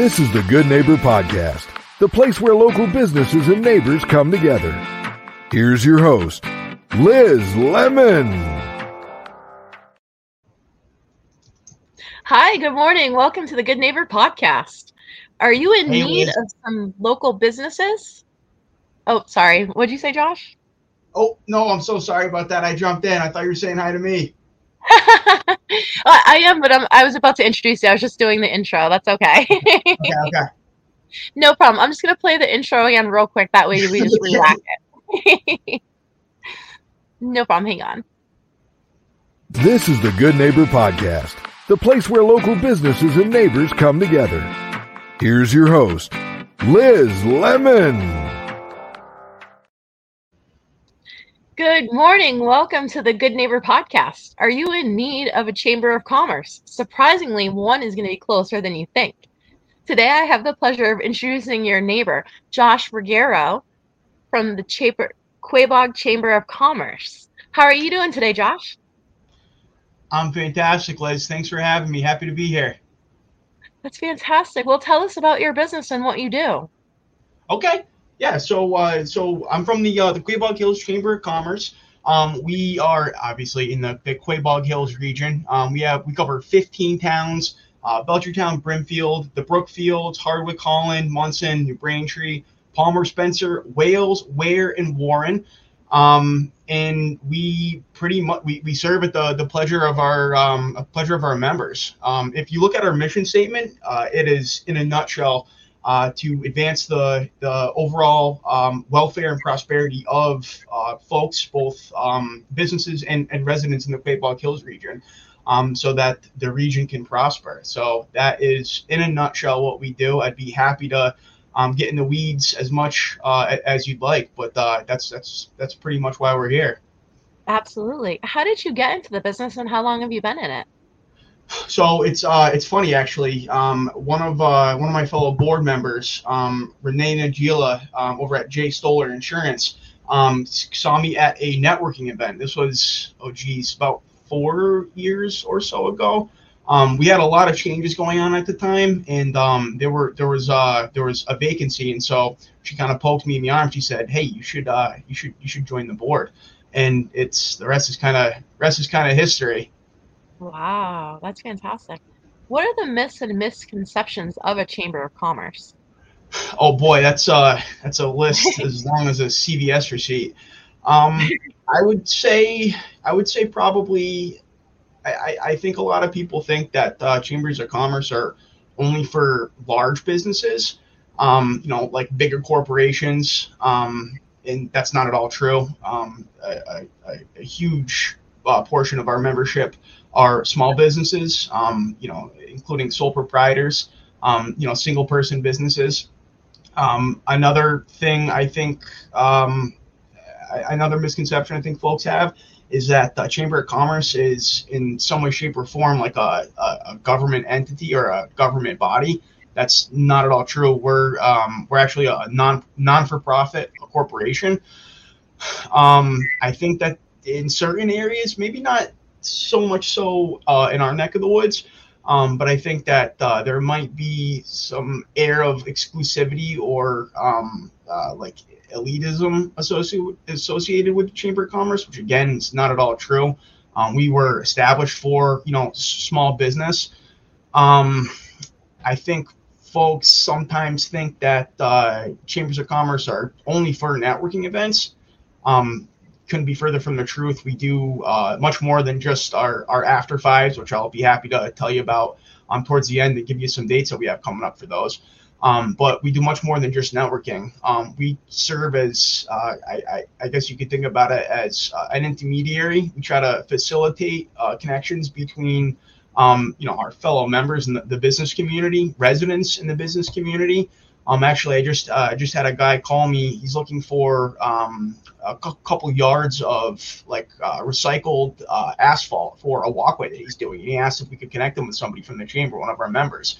This is the Good Neighbor Podcast, the place where local businesses and neighbors come together. Here's your host, Liz Lemon. Hi, good morning. Welcome to the Good Neighbor Podcast. Are you in need of some local businesses? Oh, sorry. What'd you say, Josh? Oh, no, I'm so sorry about that. I jumped in. I thought you were saying hi to me. I am, but I was about to introduce you. I was just doing the intro. That's okay. Okay. No problem. I'm just going to play the intro again real quick. That way we just re-rack it. No problem. Hang on. This is the Good Neighbor Podcast, the place where local businesses and neighbors come together. Here's your host, Liz Lemon. Good morning. Welcome to the Good Neighbor Podcast. Are you in need of a Chamber of Commerce? Surprisingly, one is going to be closer than you think. Today, I have the pleasure of introducing your neighbor, Josh Ruggiero, from the Quabog Chamber of Commerce. How are you doing today, Josh? I'm fantastic, Liz. Thanks for having me. Happy to be here. That's fantastic. Well, tell us about your business and what you do. Okay. Yeah, so I'm from the Quabog Hills Chamber of Commerce. We are obviously in the Quabog Hills region. We cover 15 towns: Belchertown, Brimfield, the Brookfields, Hardwick, Holland, Munson, New Braintree, Palmer, Spencer, Wales, Ware, and Warren. And we pretty much we serve at the pleasure of our members. If you look at our mission statement, it is in a nutshell. To advance the overall welfare and prosperity of folks, both businesses and residents in the Quabog Hills region, so that the region can prosper. So that is, in a nutshell, what we do. I'd be happy to get in the weeds as much as you'd like, but that's pretty much why we're here. Absolutely. How did you get into the business, and how long have you been in it? So it's funny, actually. One of my fellow board members, Renee Najila, over at J Stoller Insurance, saw me at a networking event. This was about 4 years or so ago. We had a lot of changes going on at the time, and there was a vacancy, and so she kind of poked me in the arm. She said, "Hey, you should join the board," and the rest is kind of history. Wow, that's fantastic. What are the myths and misconceptions of a Chamber of Commerce? Oh boy, that's a list as long as a CVS receipt. I would say probably. I think a lot of people think that chambers of commerce are only for large businesses, like bigger corporations, and that's not at all true. A huge portion of our membership are small businesses, including sole proprietors, single person businesses. Another thing I think, another misconception I think folks have is that the Chamber of Commerce is in some way, shape, or form like a government entity or a government body. That's not at all true. We're actually a non-for-profit corporation. I think that in certain areas, maybe not so much so in our neck of the woods, but I think that there might be some air of exclusivity or like elitism associated with the Chamber of Commerce, which again is not at all true. We were established for small business. I think folks sometimes think that chambers of commerce are only for networking events. Couldn't be further from the truth. We do much more than just our after fives, which I'll be happy to tell you about towards the end to give you some dates that we have coming up for those. But we do much more than just networking. We serve as, I guess you could think about it as an intermediary. We try to facilitate connections between, our fellow members in the business community, residents in the business community. Actually, I just had a guy call me. He's looking for a couple yards of recycled asphalt for a walkway that he's doing. He asked if we could connect him with somebody from the chamber, one of our members.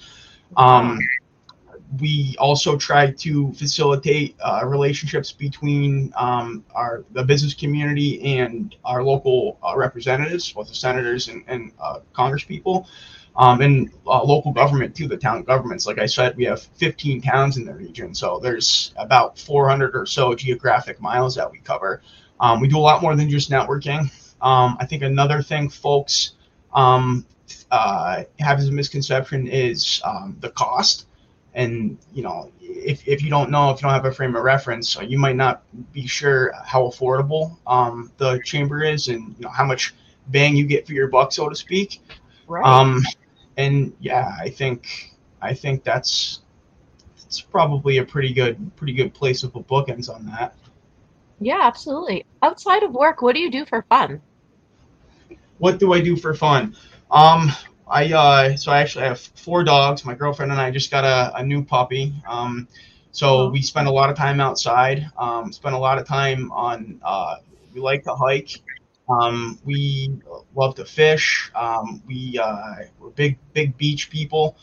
We also try to facilitate relationships between the business community and our local representatives, both the senators and congresspeople. and local government too, the town governments. Like I said, we have 15 towns in the region, so there's about 400 or so geographic miles that we cover. We do a lot more than just networking. I think another thing folks have as a misconception is the cost. And, you know, if you don't know, if you don't have a frame of reference, you might not be sure how affordable the chamber is, and, you know, how much bang you get for your buck, so to speak. Right. And yeah, I think it's probably a pretty good place to put bookends on that. Yeah, absolutely. Outside of work, what do you do for fun? What do I do for fun? I actually have 4 dogs. My girlfriend and I just got a new puppy. So Oh, we spend a lot of time outside. Spend a lot of time on. We like to hike. We love to fish. We're big beach people.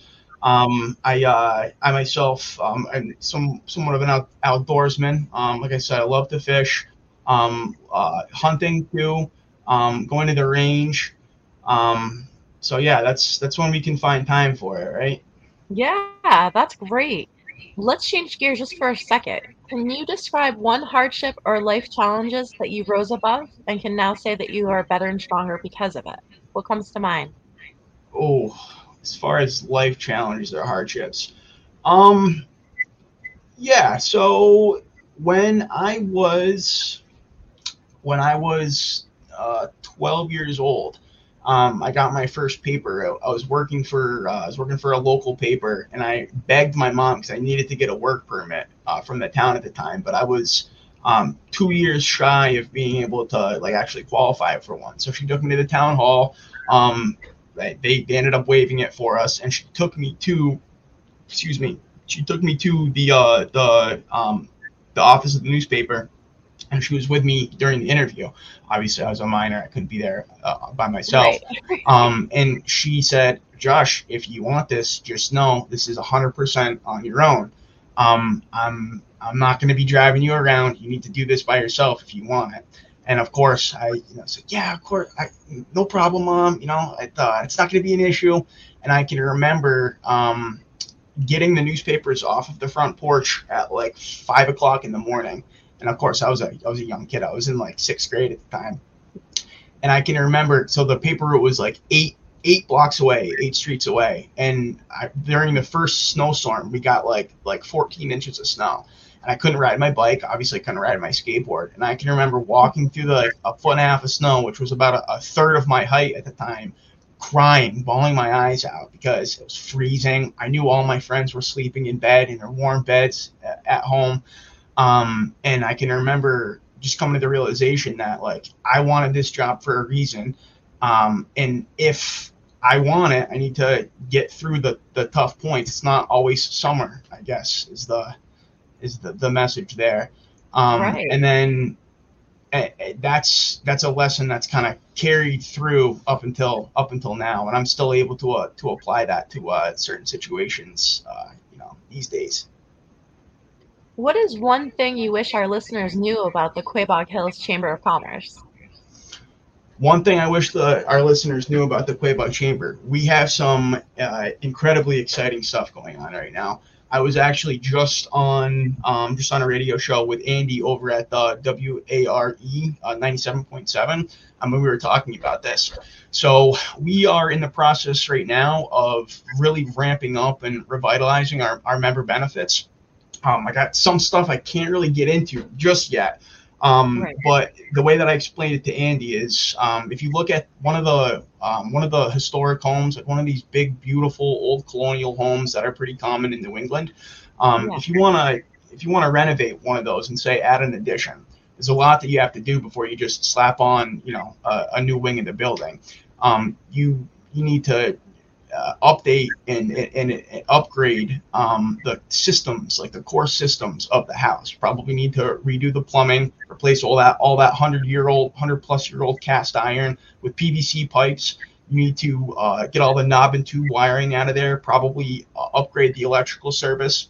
I myself am somewhat of an outdoorsman. Like I said, I love to fish. Hunting too. Going to the range. So yeah, that's when we can find time for it, right? yeah, that's great. Let's change gears just for a second. Can you describe one hardship or life challenges that you rose above and can now say that you are better and stronger because of it? What comes to mind? Oh, as far as life challenges or hardships, um, yeah. So when I was when I was 12 years old, I got my first paper. I was working for a local paper, and I begged my mom because I needed to get a work permit from the town at the time. But I was 2 years shy of being able to like actually qualify for one. So she took me to the town hall. They ended up waiving it for us, and she took me to excuse me. She took me to the office of the newspaper, and she was with me during the interview. Obviously, I was a minor; I couldn't be there by myself. Right. And she said, "Josh, if you want this, just know this is 100% on your own. I'm not going to be driving you around. You need to do this by yourself if you want it." And of course, I said, "Yeah, of course, no problem, Mom. It's not going to be an issue." And I can remember getting the newspapers off of the front porch at like 5 o'clock in the morning. And of course, I was a young kid. I was in like 6th grade at the time, and I can remember. So the paper route was like eight blocks away, 8 streets away. And during the first snowstorm, we got like 14 inches of snow, and I couldn't ride my bike. Obviously, I couldn't ride my skateboard. And I can remember walking through a foot and a half of snow, which was about a third of my height at the time, crying, bawling my eyes out because it was freezing. I knew all my friends were sleeping in bed in their warm beds at home. And I can remember just coming to the realization that like I wanted this job for a reason. And if I want it, I need to get through the tough points. It's not always summer, I guess, is the message there. Right. And then that's a lesson that's kind of carried through up until now, and I'm still able to apply that to certain situations, these days. What is one thing you wish our listeners knew about the Quabog Hills Chamber of Commerce? One thing I wish our listeners knew about the Quabog Chamber: we have some incredibly exciting stuff going on right now. I was actually just on a radio show with Andy over at the WARE 97.7, and we were talking about this. So we are in the process right now of really ramping up and revitalizing our member benefits. I got some stuff I can't really get into just yet. Right. But the way that I explained it to Andy is, if you look at one of the historic homes, like one of these big, beautiful old colonial homes that are pretty common in New England, Yeah. if you want to renovate one of those and say add an addition, there's a lot that you have to do before you just slap on, a new wing in the building. You need to update and upgrade the systems, like the core systems of the house. Probably need to redo the plumbing, replace all that 100+ year old cast iron with PVC pipes. You need to get all the knob and tube wiring out of there. Probably upgrade the electrical service.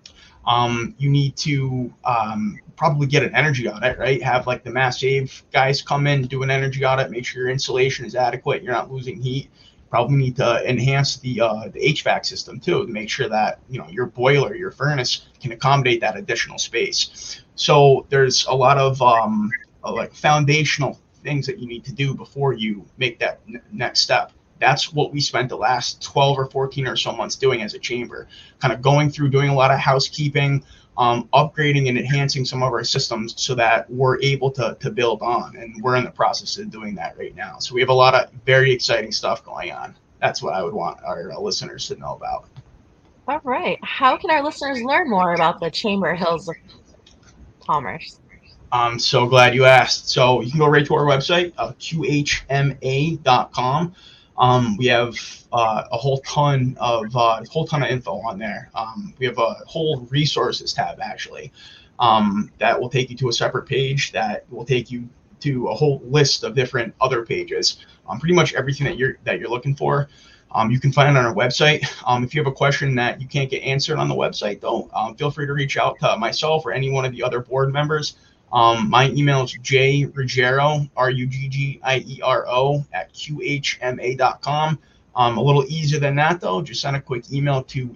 You need to probably get an energy audit, right? Have like the Mass Save guys come in, do an energy audit, make sure your insulation is adequate, you're not losing heat. Probably need to enhance the HVAC system too, to make sure that your boiler, your furnace can accommodate that additional space. So there's a lot of like foundational things that you need to do before you make that next step. That's what we spent the last 12 or 14 or so months doing as a chamber, kind of going through, doing a lot of housekeeping, upgrading and enhancing some of our systems so that we're able to build on. And we're in the process of doing that right now. So we have a lot of very exciting stuff going on. That's what I would want our listeners to know about. All right. How can our listeners learn more about the Chamber Hills of Commerce? I'm so glad you asked. So you can go right to our website, qhma.com. We have a whole ton of info on there. We have a whole resources tab actually that will take you to a separate page that will take you to a whole list of different other pages. Pretty much everything that you're looking for, you can find on our website. If you have a question that you can't get answered on the website, though, feel free to reach out to myself or any one of the other board members. My email is jruggiero, RUGGIERO @qhma.com. A little easier than that, though. Just send a quick email to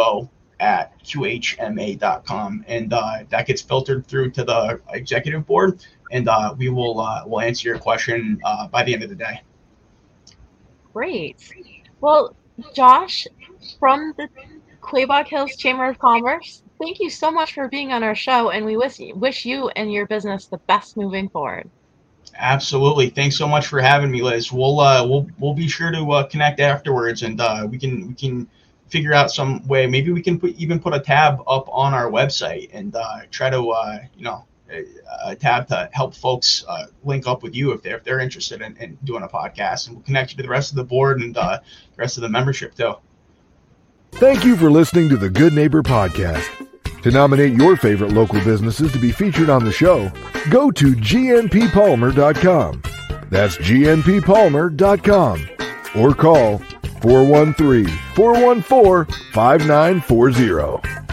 info@qhma.com, and that gets filtered through to the executive board, and we'll answer your question by the end of the day. Great. Well, Josh, from the Quabog Hills Chamber of Commerce, thank you so much for being on our show, and we wish you and your business the best moving forward. Absolutely. Thanks so much for having me, Liz. We'll be sure to connect afterwards, and we can figure out some way. Maybe we can put a tab up on our website and try to a tab to help folks link up with you if they're interested in doing a podcast, and we'll connect you to the rest of the board and the rest of the membership too. Thank you for listening to the Good Neighbor Podcast. To nominate your favorite local businesses to be featured on the show, go to gnppalmer.com. That's gnppalmer.com. Or call 413-414-5940.